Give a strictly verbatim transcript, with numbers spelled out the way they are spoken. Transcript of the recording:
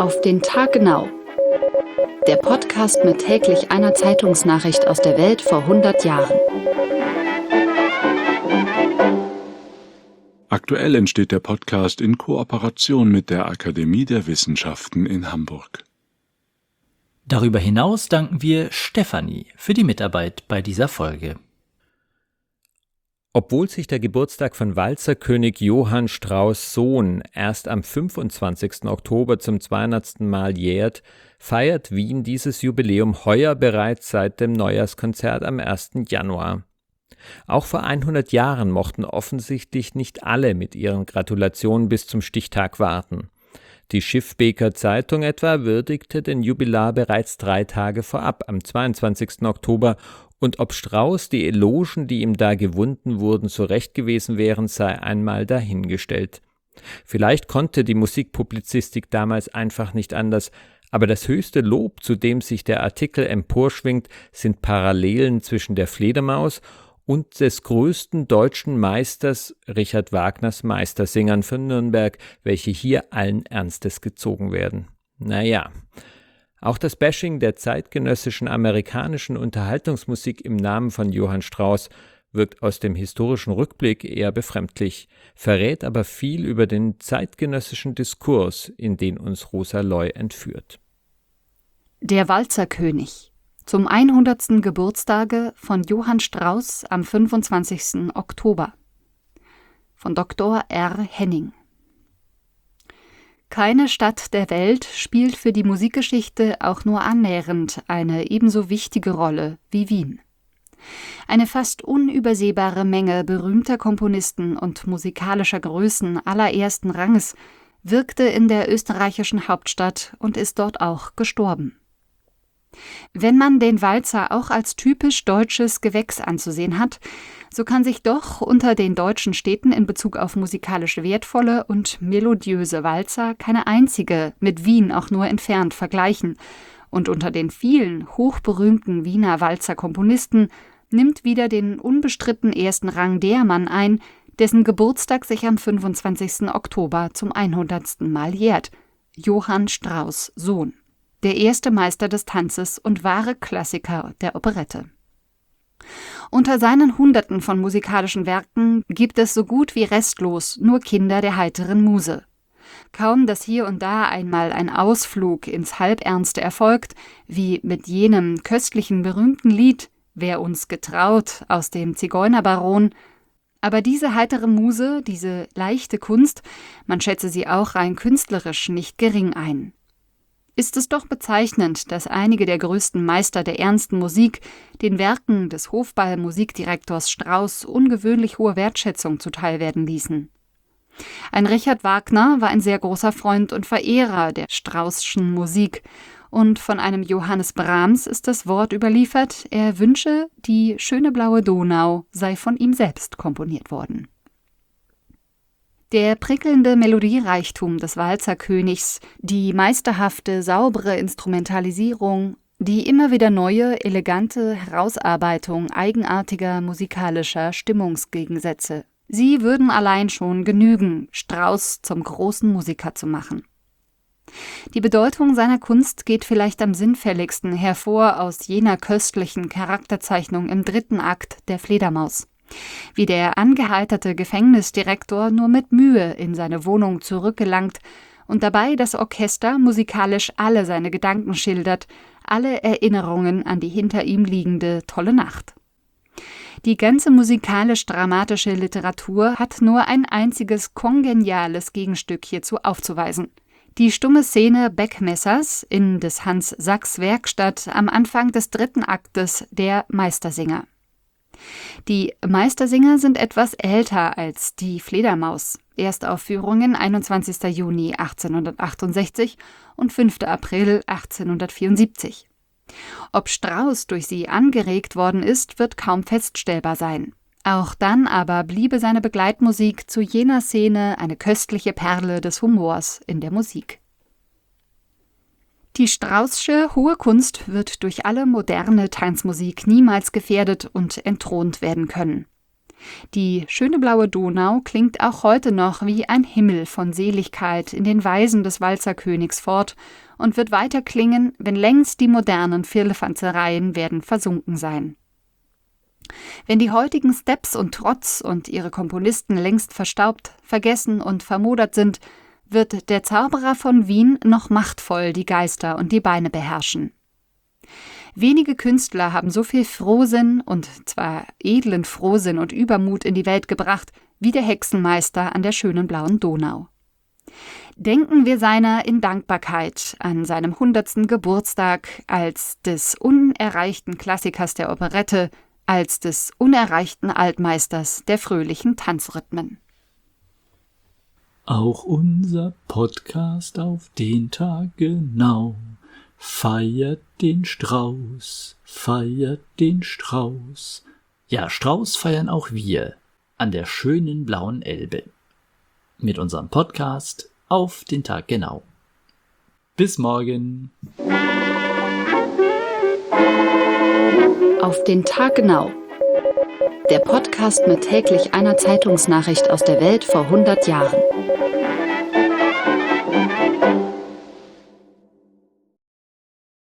Auf den Tag genau. Der Podcast mit täglich einer Zeitungsnachricht aus der Welt vor hundert Jahren. Aktuell entsteht der Podcast in Kooperation mit der Akademie der Wissenschaften in Hamburg. Darüber hinaus danken wir Stefanie für die Mitarbeit bei dieser Folge. Obwohl sich der Geburtstag von Walzerkönig Johann Strauss Sohn erst am fünfundzwanzigsten Oktober zum zweihundertsten Mal jährt, feiert Wien dieses Jubiläum heuer bereits seit dem Neujahrskonzert am ersten Januar. Auch vor hundert Jahren mochten offensichtlich nicht alle mit ihren Gratulationen bis zum Stichtag warten. Die Schiffbeker Zeitung etwa würdigte den Jubilar bereits drei Tage vorab, am zweiundzwanzigsten Oktober, und ob Strauss die Elogen, die ihm da gewunden wurden, so recht gewesen wären, sei einmal dahingestellt. Vielleicht konnte die Musikpublizistik damals einfach nicht anders, aber das höchste Lob, zu dem sich der Artikel emporschwingt, sind Parallelen zwischen der Fledermaus und des größten deutschen Meisters, Richard Wagners Meistersingern von Nürnberg, welche hier allen Ernstes gezogen werden. Naja, auch das Bashing der zeitgenössischen amerikanischen Unterhaltungsmusik im Namen von Johann Strauss wirkt aus dem historischen Rückblick eher befremdlich, verrät aber viel über den zeitgenössischen Diskurs, in den uns Rosa Loy entführt. Der Walzerkönig. Zum hundertsten Geburtstage von Johann Strauss am fünfundzwanzigsten Oktober. Von Doktor R. Henning. Keine Stadt der Welt spielt für die Musikgeschichte auch nur annähernd eine ebenso wichtige Rolle wie Wien. Eine fast unübersehbare Menge berühmter Komponisten und musikalischer Größen allerersten Ranges wirkte in der österreichischen Hauptstadt und ist dort auch gestorben. Wenn man den Walzer auch als typisch deutsches Gewächs anzusehen hat, so kann sich doch unter den deutschen Städten in Bezug auf musikalisch wertvolle und melodiöse Walzer keine einzige mit Wien auch nur entfernt vergleichen. Und unter den vielen hochberühmten Wiener Walzerkomponisten nimmt wieder den unbestritten ersten Rang der Mann ein, dessen Geburtstag sich am fünfundzwanzigsten Oktober zum hundertsten Mal jährt: Johann Strauss Sohn. Der erste Meister des Tanzes und wahre Klassiker der Operette. Unter seinen Hunderten von musikalischen Werken gibt es so gut wie restlos nur Kinder der heiteren Muse. Kaum, dass hier und da einmal ein Ausflug ins Halbernste erfolgt, wie mit jenem köstlichen berühmten Lied »Wer uns getraut« aus dem Zigeunerbaron. Aber diese heitere Muse, diese leichte Kunst, man schätze sie auch rein künstlerisch nicht gering ein. Ist es doch bezeichnend, dass einige der größten Meister der ernsten Musik den Werken des Hofball-Musikdirektors Strauss ungewöhnlich hohe Wertschätzung zuteil werden ließen. Ein Richard Wagner war ein sehr großer Freund und Verehrer der Straußschen Musik, und von einem Johannes Brahms ist das Wort überliefert, er wünsche, die schöne blaue Donau sei von ihm selbst komponiert worden. Der prickelnde Melodiereichtum des Walzerkönigs, die meisterhafte, saubere Instrumentalisierung, die immer wieder neue, elegante Herausarbeitung eigenartiger musikalischer Stimmungsgegensätze. Sie würden allein schon genügen, Strauss zum großen Musiker zu machen. Die Bedeutung seiner Kunst geht vielleicht am sinnfälligsten hervor aus jener köstlichen Charakterzeichnung im dritten Akt der Fledermaus. Wie der angeheiterte Gefängnisdirektor nur mit Mühe in seine Wohnung zurückgelangt und dabei das Orchester musikalisch alle seine Gedanken schildert, alle Erinnerungen an die hinter ihm liegende tolle Nacht. Die ganze musikalisch-dramatische Literatur hat nur ein einziges kongeniales Gegenstück hierzu aufzuweisen. Die stumme Szene Beckmessers in des Hans Sachs Werkstatt am Anfang des dritten Aktes der Meistersinger. Die Meistersinger sind etwas älter als die Fledermaus. Erstaufführungen einundzwanzigsten Juni achtzehnhundertachtundsechzig und fünften April achtzehnhundertvierundsiebzig. Ob Strauss durch sie angeregt worden ist, wird kaum feststellbar sein. Auch dann aber bliebe seine Begleitmusik zu jener Szene eine köstliche Perle des Humors in der Musik. Die Straußsche hohe Kunst wird durch alle moderne Tanzmusik niemals gefährdet und entthront werden können. Die schöne blaue Donau klingt auch heute noch wie ein Himmel von Seligkeit in den Weisen des Walzerkönigs fort und wird weiter klingen, wenn längst die modernen Firlefanzereien werden versunken sein. Wenn die heutigen Steps und Trotz und ihre Komponisten längst verstaubt, vergessen und vermodert sind, wird der Zauberer von Wien noch machtvoll die Geister und die Beine beherrschen. Wenige Künstler haben so viel Frohsinn, und zwar edlen Frohsinn und Übermut in die Welt gebracht, wie der Hexenmeister an der schönen blauen Donau. Denken wir seiner in Dankbarkeit an seinem hundertsten Geburtstag als des unerreichten Klassikers der Operette, als des unerreichten Altmeisters der fröhlichen Tanzrhythmen. Auch unser Podcast auf den Tag genau feiert den Strauß, feiert den Strauß. Ja, Strauß feiern auch wir an der schönen blauen Elbe. Mit unserem Podcast auf den Tag genau. Bis morgen. Auf den Tag genau. Der Podcast mit täglich einer Zeitungsnachricht aus der Welt vor hundert Jahren.